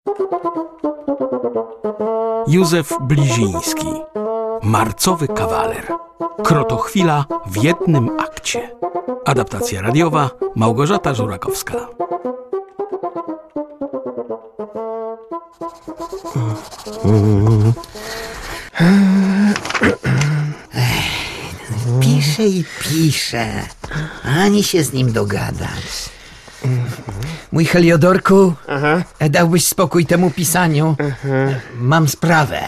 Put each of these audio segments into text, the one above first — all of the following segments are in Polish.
Józef Bliziński. Marcowy kawaler. Krotochwila w jednym akcie. Adaptacja radiowa Małgorzata Żurakowska. Pisze i pisze, ani się z nim dogadać. Mój Heliodorku, dałbyś spokój temu pisaniu. Mam sprawę.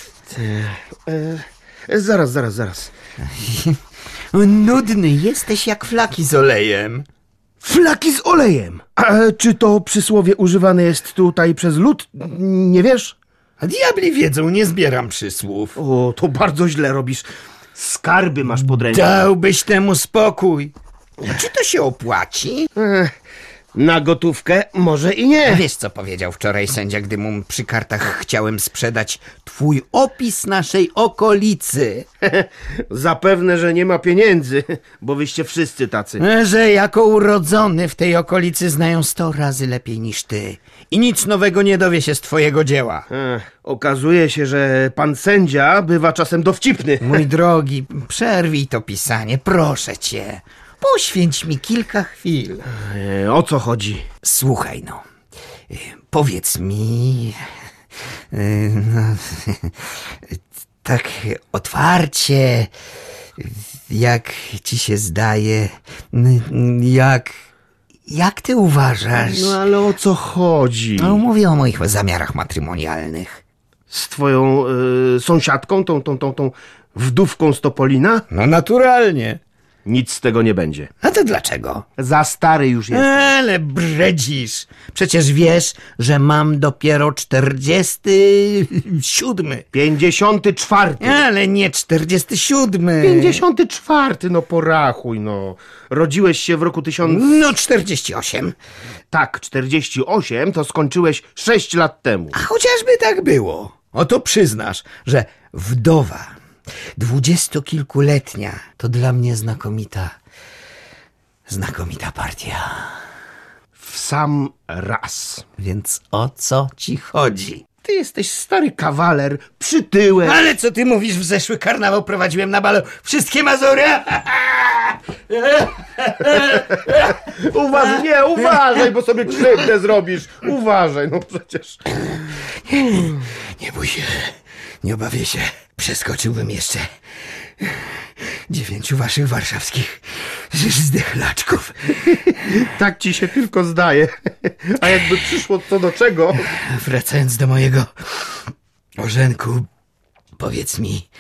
Zaraz. Nudny jesteś jak flaki z olejem. Flaki z olejem! A czy to przysłowie używane jest tutaj przez lud? Nie wiesz? A diabli wiedzą, nie zbieram przysłów. O, to bardzo źle robisz. Skarby masz pod ręką. Dałbyś temu spokój. Czy to się opłaci? Na gotówkę może i A nie. wiesz, co powiedział wczoraj sędzia, gdy mu przy kartach chciałem sprzedać twój opis naszej okolicy? Zapewne, że nie ma pieniędzy, bo wyście wszyscy tacy. Że jako urodzony w tej okolicy znają 100 razy lepiej niż ty. I nic nowego nie dowie się z twojego dzieła. Okazuje się, że pan sędzia bywa czasem dowcipny. Mój drogi, przerwij to pisanie, proszę cię. Poświęć mi kilka chwil. O co chodzi? Słuchaj no, powiedz mi, tak otwarcie, jak ci się zdaje, jak ty uważasz? No ale o co chodzi? No, mówię o moich zamiarach matrymonialnych. Z twoją sąsiadką, tą wdówką z Topolina? No naturalnie. Nic z tego nie będzie. A to dlaczego? Za stary już jest. Ale bredzisz. Przecież wiesz, że mam dopiero 47. 54. Ale nie 47. 54, no porachuj, no. Rodziłeś się w roku 1000... No 48. Tak, 48 to skończyłeś 6 lat temu. A chociażby tak było. Oto przyznasz, że wdowa 20-kilkuletnia to dla mnie znakomita partia. W sam raz. Więc o co ci chodzi? Ty jesteś stary kawaler, przytyłek. Ale co ty mówisz? W zeszły karnawał prowadziłem na balu wszystkie Mazury. Uważaj, bo sobie krzywdę zrobisz. Uważaj, no przecież. Nie bój się, nie obawię się. Przeskoczyłbym jeszcze 9 waszych warszawskich zdechlaczków. Tak ci się tylko zdaje. A jakby przyszło co do czego... Wracając do mojego orzenku, powiedz mi,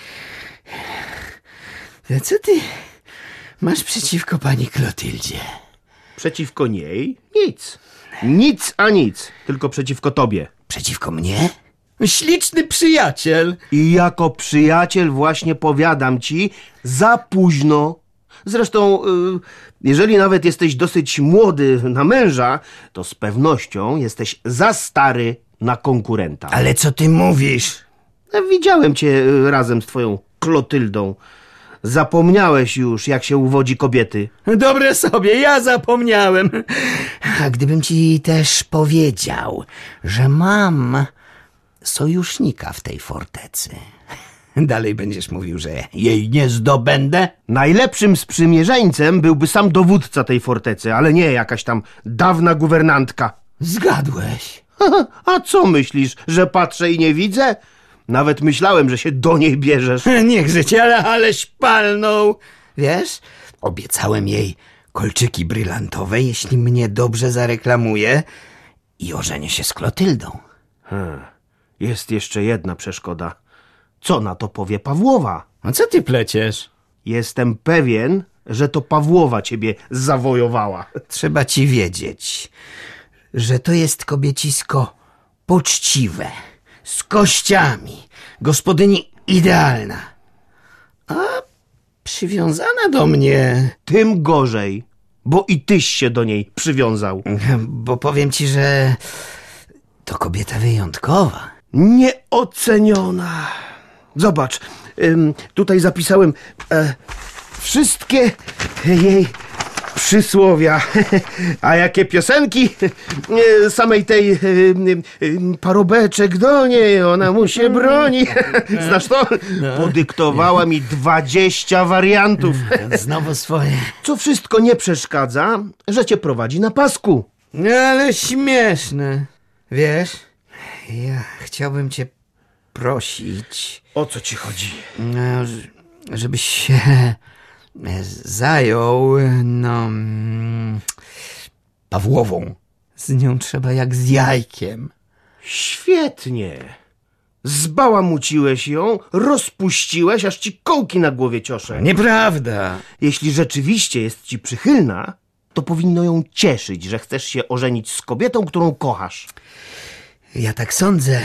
co ty masz przeciwko pani Klotyldzie? Przeciwko niej? Nic. Nic a nic. Tylko przeciwko tobie. Przeciwko mnie? Śliczny przyjaciel. I jako przyjaciel właśnie powiadam ci, za późno. Zresztą, jeżeli nawet jesteś dosyć młody na męża, to z pewnością jesteś za stary na konkurenta. Ale co ty mówisz? Widziałem cię razem z twoją Klotyldą. Zapomniałeś już, jak się uwodzi kobiety. Dobre sobie, ja zapomniałem. A gdybym ci też powiedział, że mam sojusznika w tej fortecy, dalej będziesz mówił, że jej nie zdobędę? Najlepszym sprzymierzeńcem byłby sam dowódca tej fortecy, ale nie jakaś tam dawna guwernantka. Zgadłeś. A co myślisz, że patrzę i nie widzę? Nawet myślałem, że się do niej bierzesz. Niechże cię, aleś palnął. Wiesz, obiecałem jej kolczyki brylantowe, jeśli mnie dobrze zareklamuje i ożenię się z Klotyldą. Jest jeszcze jedna przeszkoda. Co na to powie Pawłowa? A co ty pleciesz? Jestem pewien, że to Pawłowa ciebie zawojowała. Trzeba ci wiedzieć, że to jest kobiecisko poczciwe, z kościami, gospodyni idealna, a przywiązana do mnie. Tym gorzej, bo i tyś się do niej przywiązał. Bo powiem ci, że to kobieta wyjątkowa. Nieoceniona. Zobacz, tutaj zapisałem wszystkie jej przysłowia. A jakie piosenki? Samej tej parobeczek do niej, ona mu się broni. Znasz to? Podyktowała mi 20 wariantów. Znowu swoje. Co wszystko nie przeszkadza, że cię prowadzi na pasku. No ale śmieszne. Wiesz, ja chciałbym cię prosić, O co ci chodzi? żebyś się zajął, Pawłową. Z nią trzeba jak z jajkiem. Świetnie. Zbałamuciłeś ją, rozpuściłeś, aż ci kołki na głowie ciosze. Nieprawda. Jeśli rzeczywiście jest ci przychylna, to powinno ją cieszyć, że chcesz się ożenić z kobietą, którą kochasz. Ja tak sądzę,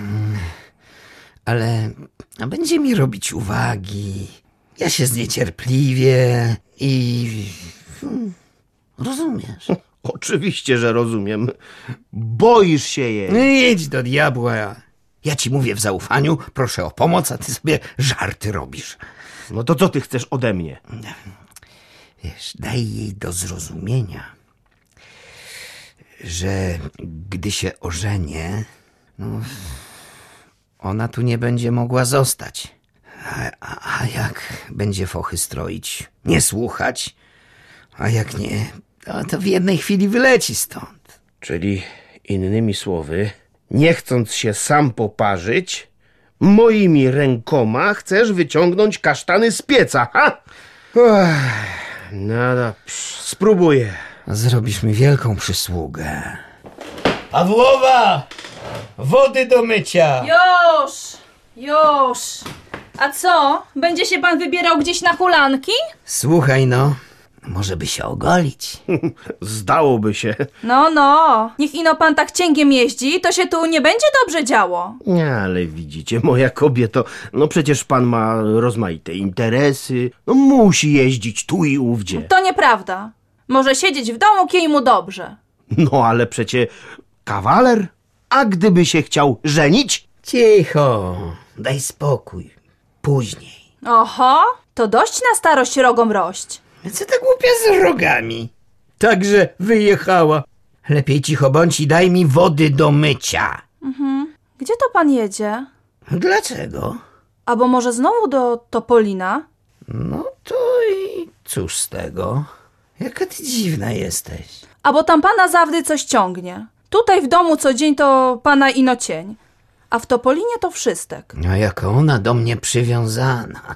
ale będzie mi robić uwagi. Ja się zniecierpliwię i... Rozumiesz? Oczywiście, że rozumiem. Boisz się jej. Idź do diabła. Ja ci mówię w zaufaniu, proszę o pomoc, a ty sobie żarty robisz. No to co ty chcesz ode mnie? Wiesz, daj jej do zrozumienia, że gdy się ożenię, ona tu nie będzie mogła zostać. A jak będzie fochy stroić, nie słuchać, a jak nie, to w jednej chwili wyleci stąd. Czyli innymi słowy, nie chcąc się sam poparzyć, moimi rękoma chcesz wyciągnąć kasztany z pieca, ha? No dobrze, spróbuję. Zrobisz mi wielką przysługę. Pawłowa! Wody do mycia! Już! A co? Będzie się pan wybierał gdzieś na hulanki? Słuchaj no, może by się ogolić. Zdałoby się. No, niech ino pan tak cięgiem jeździ, to się tu nie będzie dobrze działo. Nie, ale widzicie, moja kobieto, no przecież pan ma rozmaite interesy, no musi jeździć tu i ówdzie. To nieprawda. Może siedzieć w domu, kiej mu dobrze. No ale przecie kawaler, a gdyby się chciał żenić? Cicho, daj spokój. Później. Oho, to dość na starość rogom rość. Co ta głupia z rogami? Także wyjechała. Lepiej cicho bądź i daj mi wody do mycia. Gdzie to pan jedzie? Dlaczego? Albo może znowu do Topolina? No to i cóż z tego? Jaka ty dziwna jesteś. Albo tam pana zawdy coś ciągnie. Tutaj w domu co dzień to pana ino cień. A w Topolinie to wszystek. A jaka ona do mnie przywiązana.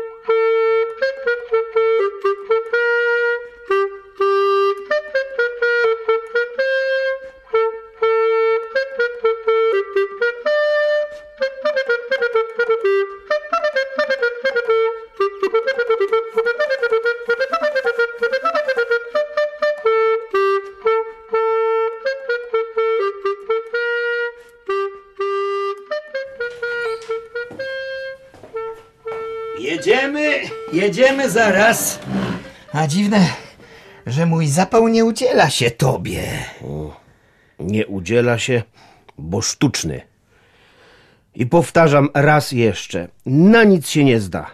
Jedziemy zaraz. A dziwne, że mój zapał nie udziela się tobie. Nie udziela się, bo sztuczny. I powtarzam raz jeszcze, na nic się nie zda.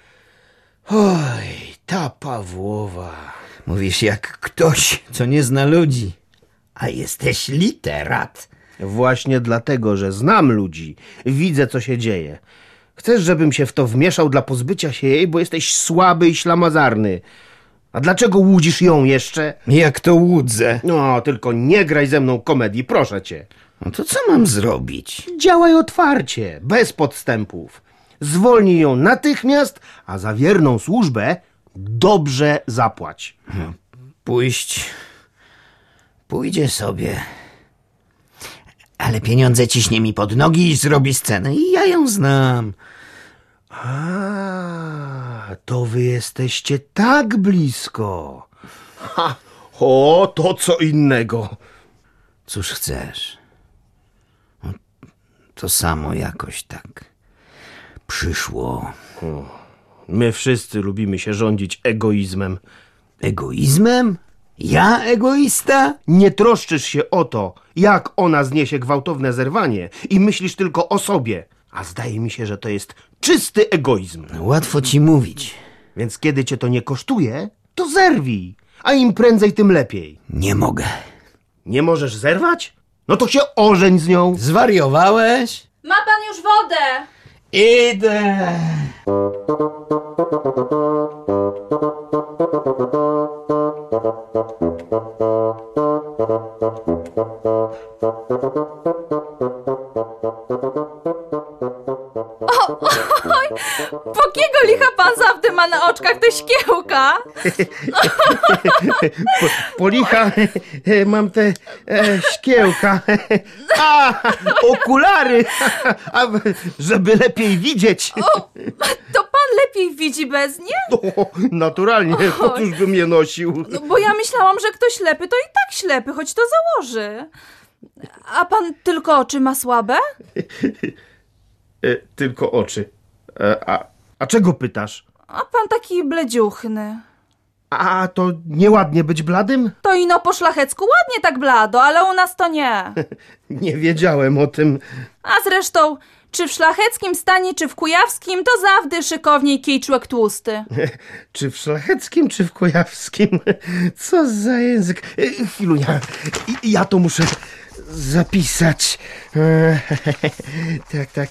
Oj, ta Pawłowa. Mówisz jak ktoś, co nie zna ludzi. A jesteś literat. Właśnie dlatego, że znam ludzi, widzę, co się dzieje. Chcesz, żebym się w to wmieszał dla pozbycia się jej, bo jesteś słaby i ślamazarny. A dlaczego łudzisz ją jeszcze? Jak to łudzę? No, tylko nie graj ze mną komedii, proszę cię. No to co mam zrobić? Działaj otwarcie, bez podstępów. Zwolnij ją natychmiast, a za wierną służbę dobrze zapłać. Pójdzie sobie. Ale pieniądze ciśnie mi pod nogi i zrobi scenę. I ja ją znam. A, to wy jesteście tak blisko. Ha, o, to co innego. Cóż chcesz? No, to samo jakoś tak przyszło. My wszyscy lubimy się rządzić egoizmem. Egoizmem? Ja egoista? Nie troszczysz się o to, jak ona zniesie gwałtowne zerwanie i myślisz tylko o sobie. A zdaje mi się, że to jest czysty egoizm. Łatwo ci mówić. Więc kiedy cię to nie kosztuje, to zerwij. a im prędzej, tym lepiej. Nie mogę. Nie możesz zerwać? No to się ożeń z nią. Zwariowałeś? Ma pan już wodę! Idę. Po kiego licha pan zawdy ma na oczkach te szkiełka? Po licha mam te szkiełka. A, okulary! A, żeby lepiej widzieć. To pan lepiej widzi bez nie? O, naturalnie, po cóż bym je nosił? No, bo ja myślałam, że ktoś ślepy to i tak ślepy, choć to założy. A pan tylko oczy ma słabe? Tylko oczy. A czego pytasz? A pan taki bledziuchny. A to nieładnie być bladym? To ino po szlachecku ładnie tak blado, ale u nas to nie. Nie wiedziałem o tym. A zresztą, czy w szlacheckim stanie, czy w kujawskim, to zawdy szykowniej kij człek tłusty. Czy w szlacheckim, czy w kujawskim? Co za język? Chwilunia, ja to muszę zapisać. Tak.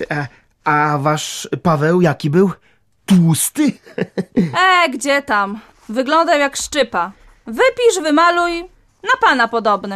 A wasz Paweł jaki był? Tłusty? Gdzie tam? Wyglądał jak szczypa. Wypisz, wymaluj, na pana podobny.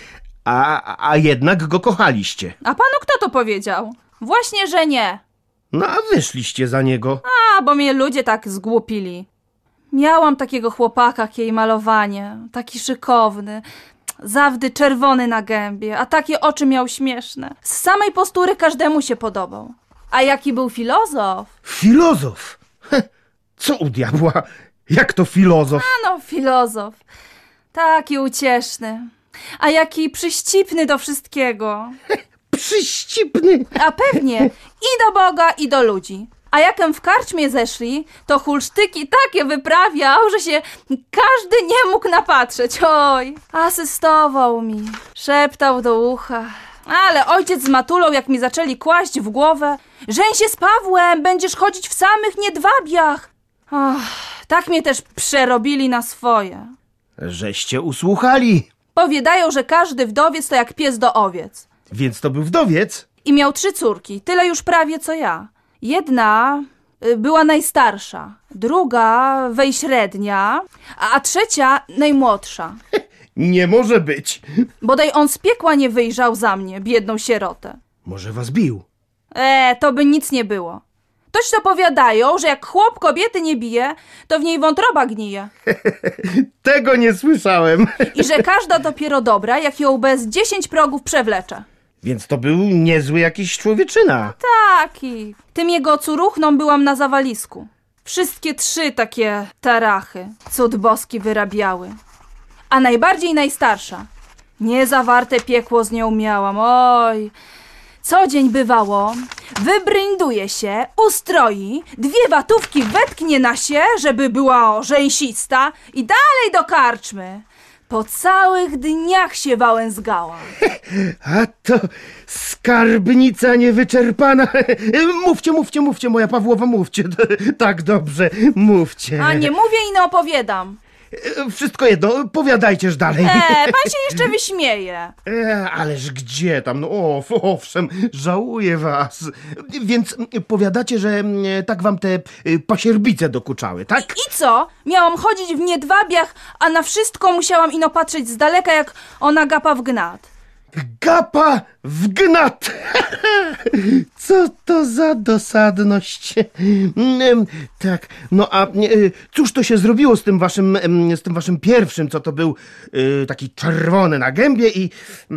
A jednak go kochaliście. A panu kto to powiedział? Właśnie, że nie. No a wyszliście za niego. Bo mnie ludzie tak zgłupili. Miałam takiego chłopaka, jakie malowanie, taki szykowny, zawdy czerwony na gębie, a takie oczy miał śmieszne. Z samej postury każdemu się podobał. A jaki był filozof? Filozof? Co u diabła? Jak to filozof? Filozof. Taki ucieszny. A jaki przyścipny do wszystkiego. Przyścipny. A pewnie i do Boga, i do ludzi. A jakem w karczmie zeszli, to hulsztyki takie wyprawiał, że się każdy nie mógł napatrzeć. Oj, asystował mi, szeptał do ucha. Ale ojciec z matulą, jak mi zaczęli kłaść w głowę, żeń się z Pawłem, będziesz chodzić w samych niedwabiach. Tak mnie też przerobili na swoje. Żeście usłuchali. Powiadają, że każdy wdowiec to jak pies do owiec. Więc to był wdowiec? I miał 3 córki, tyle już prawie co ja. Jedna była najstarsza, druga średnia, a trzecia najmłodsza. Nie może być. Bodaj on z piekła nie wyjrzał za mnie, biedną sierotę. Może was bił. To by nic nie było. Toś to powiadają, że jak chłop kobiety nie bije, to w niej wątroba gnije. Tego nie słyszałem. I że każda dopiero dobra, jak ją bez 10 progów przewlecze. Więc to był niezły jakiś człowieczyna. Taki. Tym jego córuchną byłam na zawalisku. Wszystkie 3 takie tarachy, cud boski wyrabiały. A najbardziej najstarsza. Niezawarte piekło z nią miałam, oj. Co dzień bywało, wybrynduje się, ustroi, 2 watówki wetknie na się, żeby była rzęsista i dalej do karczmy. Po całych dniach się wałęzgała. A to skarbnica niewyczerpana. Mówcie, moja Pawłowa, mówcie. Tak dobrze, mówcie. A nie mówię i nie opowiadam. Wszystko jedno, powiadajcież dalej. Pan się jeszcze wyśmieje. Ależ gdzie tam, no owszem, żałuję was. Więc powiadacie, że tak wam te pasierbice dokuczały, tak? I co? Miałam chodzić w niedwabiach, a na wszystko musiałam ino patrzeć z daleka, jak ona gapa w gnat. Gapa w gnat! Co to za dosadność? Tak, no a cóż to się zrobiło z tym waszym pierwszym, co to był taki czerwony na gębie i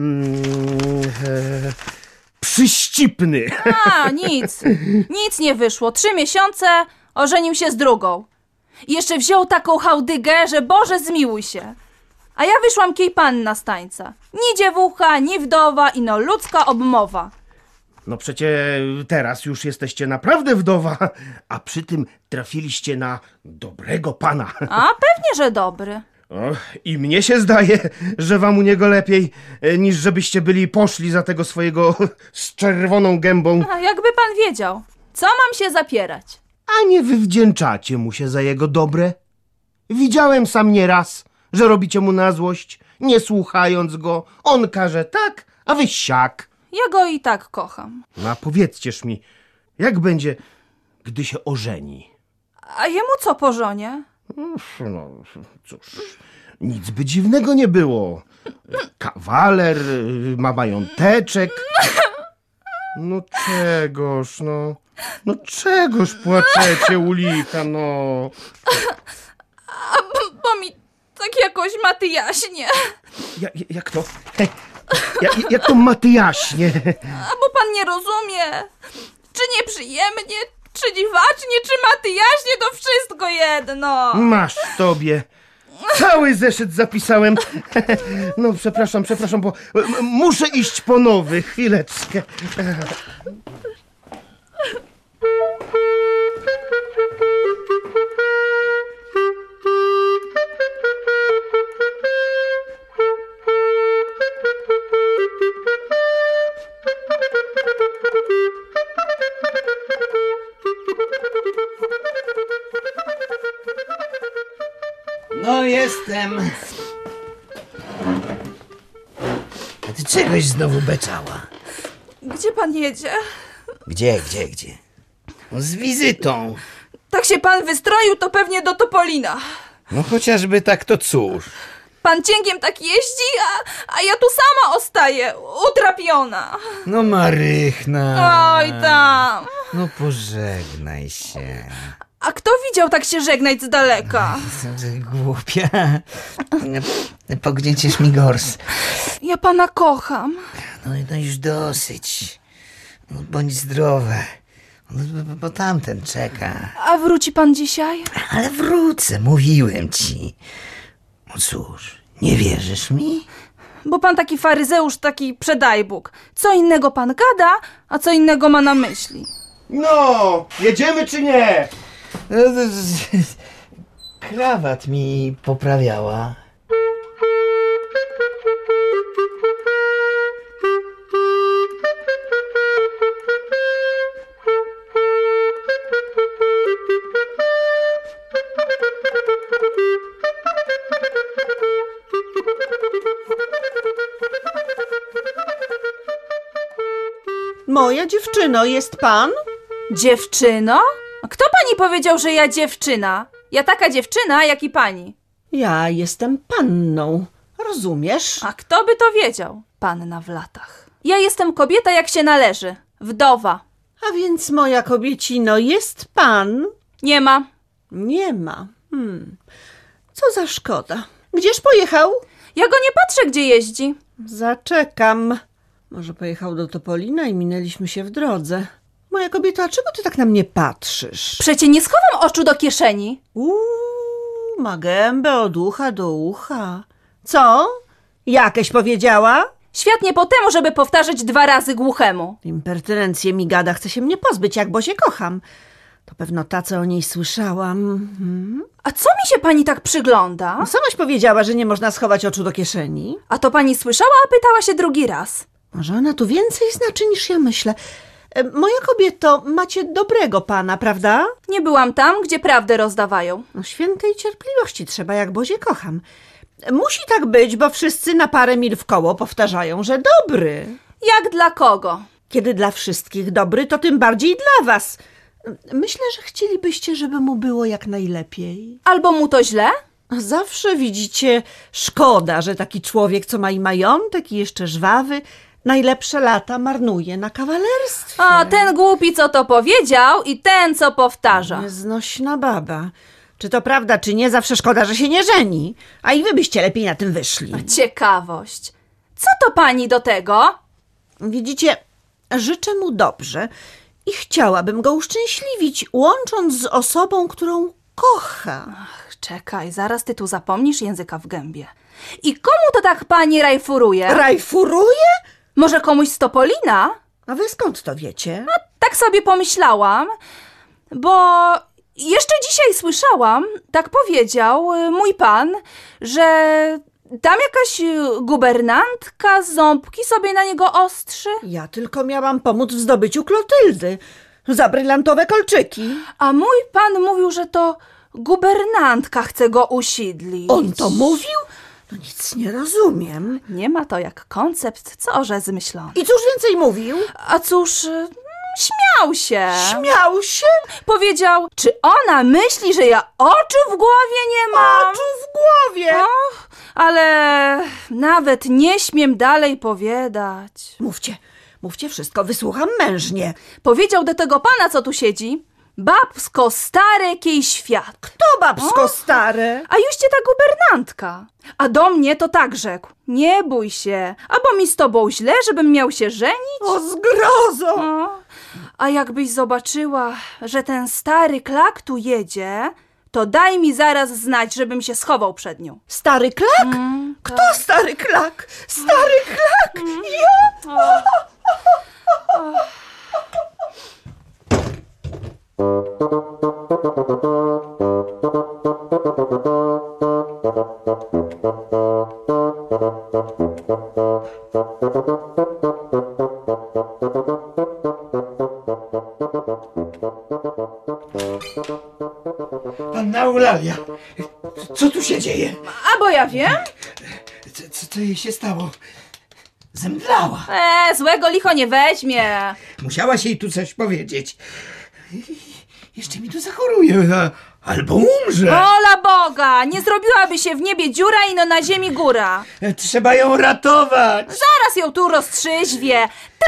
przyścipny? Nic nie wyszło. 3 miesiące, ożenił się z drugą. I jeszcze wziął taką chałdygę, że Boże zmiłuj się. A ja wyszłam kiej panna z tańca. Ni dziewucha, ni wdowa, ino ludzka obmowa. No przecie teraz już jesteście naprawdę wdowa, a przy tym trafiliście na dobrego pana. A pewnie, że dobry. I mnie się zdaje, że wam u niego lepiej, niż żebyście byli poszli za tego swojego z czerwoną gębą. A jakby pan wiedział, co mam się zapierać? A nie wywdzięczacie mu się za jego dobre? Widziałem sam nieraz, że robicie mu na złość, nie słuchając go. On każe tak, a wy siak. Ja go i tak kocham. No a powiedzcież mi, jak będzie, gdy się ożeni? A jemu co po żonie? No cóż, nic by dziwnego nie było. Kawaler, ma mająteczek. No czegoż, no. No czegoż płaczecie u licha, no. Bo mi tak jakoś maty jaśnie. Jak to? Jak to maty jaśnie? A bo pan nie rozumie. Czy nieprzyjemnie, czy dziwacznie, czy maty jaśnie, to wszystko jedno. Masz tobie. Cały zeszyt zapisałem. No przepraszam, bo muszę iść po nowy. Chwileczkę. No jestem. A ty czegoś znowu beczała? Gdzie pan jedzie? Gdzie? No z wizytą. Tak się pan wystroił, to pewnie do Topolina. No chociażby tak, to cóż. Pan cięgiem tak jeździ, a ja tu sama ostaję, utrapiona. No Marychna. Oj tam. No pożegnaj się. A kto widział tak się żegnać z daleka? Głupia. Pognieciesz mi gors. Ja pana kocham. No już dosyć. No, bądź zdrowa. No, bo tamten czeka. A wróci pan dzisiaj? Ale wrócę, mówiłem ci. No cóż, nie wierzysz mi? Bo pan taki faryzeusz, taki przedajbóg. Co innego pan gada, a co innego ma na myśli. No, jedziemy czy nie? Krawat mi poprawiała. Moja dziewczyno, jest pan? Dziewczyno? A kto pani powiedział, że ja dziewczyna? Ja taka dziewczyna, jak i pani. Ja jestem panną. Rozumiesz? A kto by to wiedział? Panna w latach. Ja jestem kobieta, jak się należy. Wdowa. A więc, moja kobiecino, jest pan? Nie ma. Nie ma. Co za szkoda. Gdzież pojechał? Ja go nie patrzę, gdzie jeździ. Zaczekam. Może pojechał do Topolina i minęliśmy się w drodze. Moja kobieto, a czego ty tak na mnie patrzysz? Przecie nie schowam oczu do kieszeni. Ma gębę od ucha do ucha. Co? Jakieś powiedziała? Świat nie po temu, żeby powtarzać 2 razy głuchemu. Impertynencję mi gada, chce się mnie pozbyć, jak bo się kocham. To pewno ta, co o niej słyszałam. A co mi się pani tak przygląda? No, samaś powiedziała, że nie można schować oczu do kieszeni. A to pani słyszała, a pytała się drugi raz. Może ona tu więcej znaczy, niż ja myślę. Moja kobieto, macie dobrego pana, prawda? Nie byłam tam, gdzie prawdę rozdawają. No, świętej cierpliwości trzeba, jak Bozie kocham. Musi tak być, bo wszyscy na parę mil w koło powtarzają, że dobry. Jak dla kogo? Kiedy dla wszystkich dobry, to tym bardziej dla was. Myślę, że chcielibyście, żeby mu było jak najlepiej. Albo mu to źle? Zawsze widzicie, szkoda, że taki człowiek, co ma i majątek, i jeszcze żwawy, najlepsze lata marnuje na kawalerstwie. A ten głupi, co to powiedział, i ten, co powtarza. Nieznośna baba. Czy to prawda, czy nie, zawsze szkoda, że się nie żeni. A i wy byście lepiej na tym wyszli. Ciekawość. Co to pani do tego? Widzicie, życzę mu dobrze i chciałabym go uszczęśliwić, łącząc z osobą, którą kocha. Ach, czekaj, zaraz ty tu zapomnisz języka w gębie. I komu to tak pani rajfuruje? Rajfuruje? Może komuś z Topolina? A wy skąd to wiecie? Tak sobie pomyślałam, bo jeszcze dzisiaj słyszałam, tak powiedział mój pan, że tam jakaś guwernantka ząbki sobie na niego ostrzy. Ja tylko miałam pomóc w zdobyciu Klotyldy za brylantowe kolczyki. A mój pan mówił, że to Guwernantka chce go usiedlić. On to mówił? No nic nie rozumiem. Nie ma to jak koncept, co że zmyślony. I cóż więcej mówił? A cóż, śmiał się. Śmiał się? Powiedział, czy ona myśli, że ja oczu w głowie nie mam? Oczu w głowie. Och, ale nawet nie śmiem dalej powiadać. Mówcie wszystko, wysłucham mężnie. Powiedział do tego pana, co tu siedzi, babsko stare kiej świat. To babsko stare. A juście ta guwernantka. A do mnie to tak rzekł. Nie bój się, albo mi z tobą źle, żebym miał się żenić? O, zgrozo. A jakbyś zobaczyła, że ten stary klak tu jedzie, to daj mi zaraz znać, żebym się schował przed nią. Stary klak? Kto stary klak? Stary klak? Ja? Panna Eulalia, co tu się dzieje? A bo ja wiem. Co jej się stało? Zemdlała. Złego licho nie weźmie. Musiałaś jej tu coś powiedzieć. Jeszcze mi tu zachoruje, albo umrze. Wola Boga, nie zrobiłaby się w niebie dziura i no na ziemi góra. Trzeba ją ratować. Zaraz ją tu roztrzyźwię.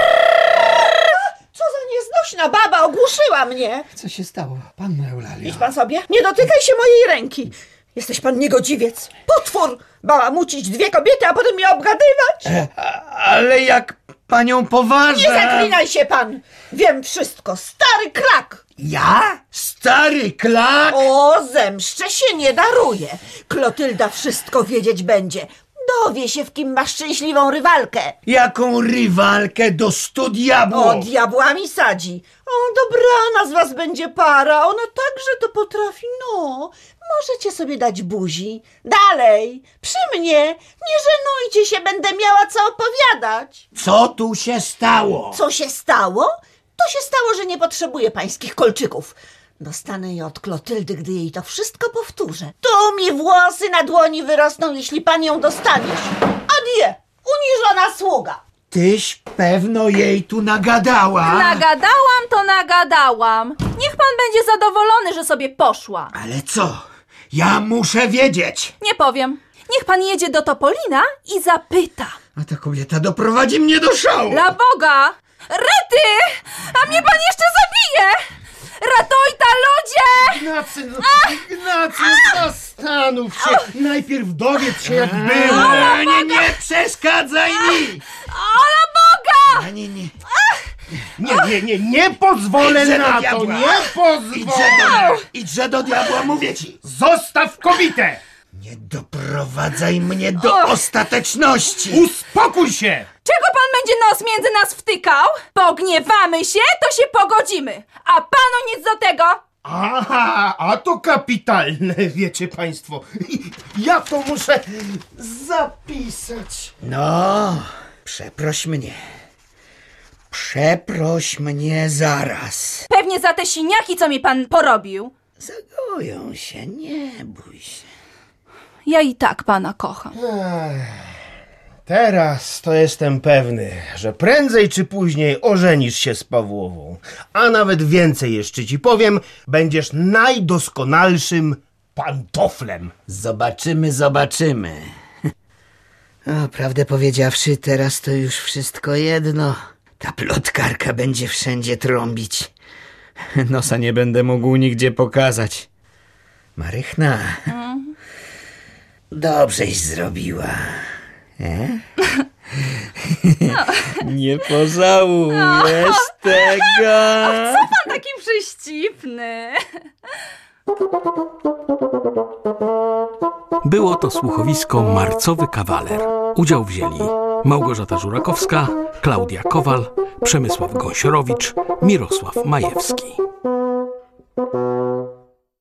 Co za nieznośna baba, ogłuszyła mnie. Co się stało, panna Eulalio? Idź pan sobie, nie dotykaj się mojej ręki. Jesteś pan niegodziwiec, potwór. Bałamucić dwie kobiety, a potem mnie obgadywać. Ale jak panią poważa... Nie zaklinaj się pan. Wiem wszystko, stary klak. Ja? Stary klak? O, zemszczę się nie daruje. Klotylda wszystko wiedzieć będzie. Dowie się, w kim ma szczęśliwą rywalkę. Jaką rywalkę do 100 diabłów? O, diabłami sadzi. O, dobrana z was będzie para. Ona także to potrafi, no. Możecie sobie dać buzi. Dalej, przy mnie. Nie żenujcie się, będę miała co opowiadać. Co tu się stało? Co się stało? To się stało, że nie potrzebuję pańskich kolczyków. Dostanę je od Klotyldy, gdy jej to wszystko powtórzę. Tu mi włosy na dłoni wyrosną, jeśli pan ją dostaniesz. Adie, uniżona sługa. Tyś pewno jej tu nagadała. Nagadałam to nagadałam. Niech pan będzie zadowolony, że sobie poszła. Ale co? Ja muszę wiedzieć. Nie powiem. Niech pan jedzie do Topolina i zapyta. A ta kobieta doprowadzi mnie do szału. Dla Boga! Rety! A mnie pan jeszcze zabije! Ratuj ta ludzie! Ignacy, zastanów się. Najpierw dowiedz się, jak było. Nie przeszkadzaj mi. Ola Boga! Nie pozwolę Idźże do na to, diabła. nie pozwolę. Idźże do diabła, mówię ci. Zostaw kobietę. Nie doprowadzaj mnie do ostateczności. Uspokój się. Czego pan będzie nos między nas wtykał? Pogniewamy się, to się pogodzimy. A panu nic do tego. Aha, a to kapitalne, wiecie państwo. Ja to muszę zapisać. No, przeproś mnie. Przeproś mnie zaraz. Pewnie za te siniaki, co mi pan porobił. Zagoją się, nie bój się. Ja i tak pana kocham. Teraz to jestem pewny, że prędzej czy później ożenisz się z Pawłową. A nawet więcej jeszcze ci powiem, będziesz najdoskonalszym pantoflem. Zobaczymy. O, prawdę powiedziawszy, teraz to już wszystko jedno. Ta plotkarka będzie wszędzie trąbić. Nosa nie będę mógł nigdzie pokazać. Marychna, dobrześ zrobiła. Nie pożałujesz tego. Pan taki prześcipny. Było to słuchowisko Marcowy Kawaler. Udział wzięli Małgorzata Żurakowska, Klaudia Kowal, Przemysław Gąsiorowicz, Mirosław Majewski.